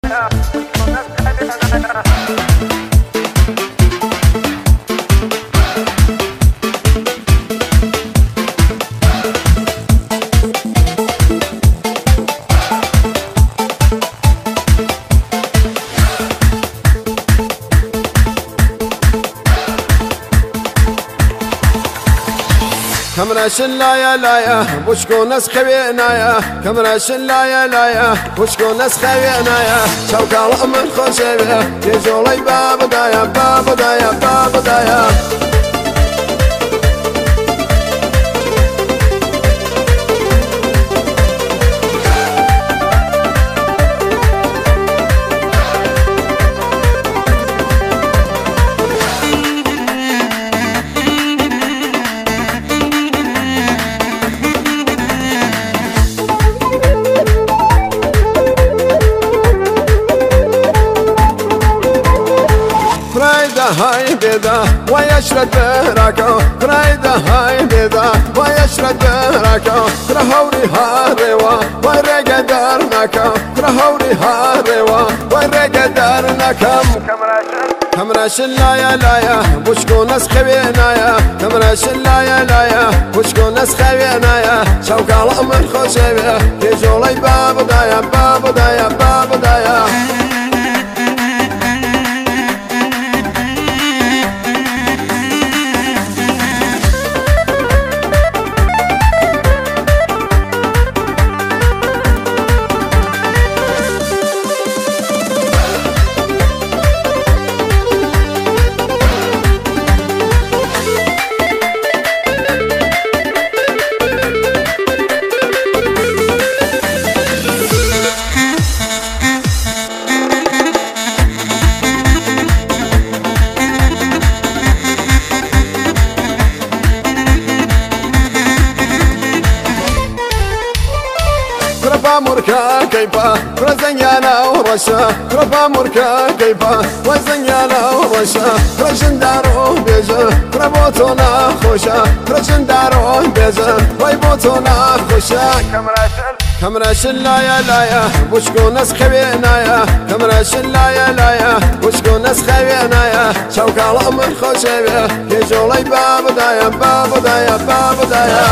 كمرا شلايا لايا وشكو ناس خوينايا كمرا شلايا لايا وشكو ناس خوينايا شوكا من خوشبه يجولي باب دايا باب دايا باب دايا هاي بيدا ويشرد براكو رايدا هاي بيدا ويشرد براكو ترهوري هاروا ورقدر نكو ترهوري هاروا ورقدر نكم كمرا شلايا لايا وشكو ناس خوينايا كمرا شلايا لايا وشكو ناس خوينايا شوكا من خوشبه يجولي باب دايا باب دايا باب دايا مركا كيفا رزنيانا ورشا كرفا مركا كيفا وزنيانا ورشا رشن دارو بيجا كربوتونا خوشا رشن دارو بيجا ويبوتونا خوشا كمرا شلايا لايا وشكو ناس خوينايا كمرا شلايا لايا وشكو ناس خوينايا شوكا من خوشبه يجولي باب دايا باب دايا باب دايا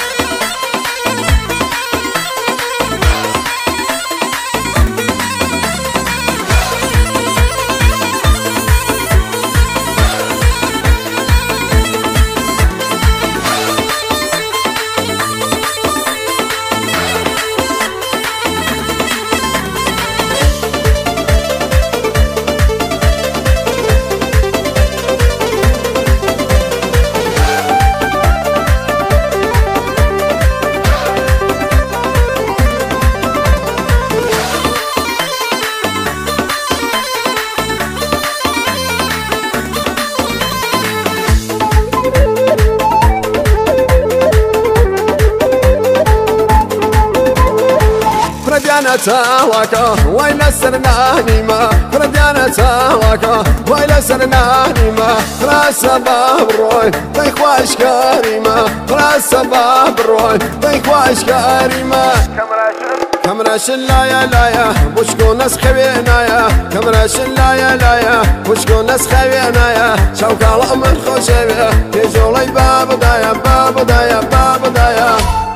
فرديانا تاواكا ويلا سرناني ما فرديانا تاواكا ويلا سرناني ما راس باب روي تيخواش كريمة راس باب روي تيخواش كريمة كمرا شلايا لايا وشكو ناس خوينايا كمرا شلايا لايا وشكو ناس خوينايا شوكا من خوشبه يجولي باب دايا باب دايا باب دايا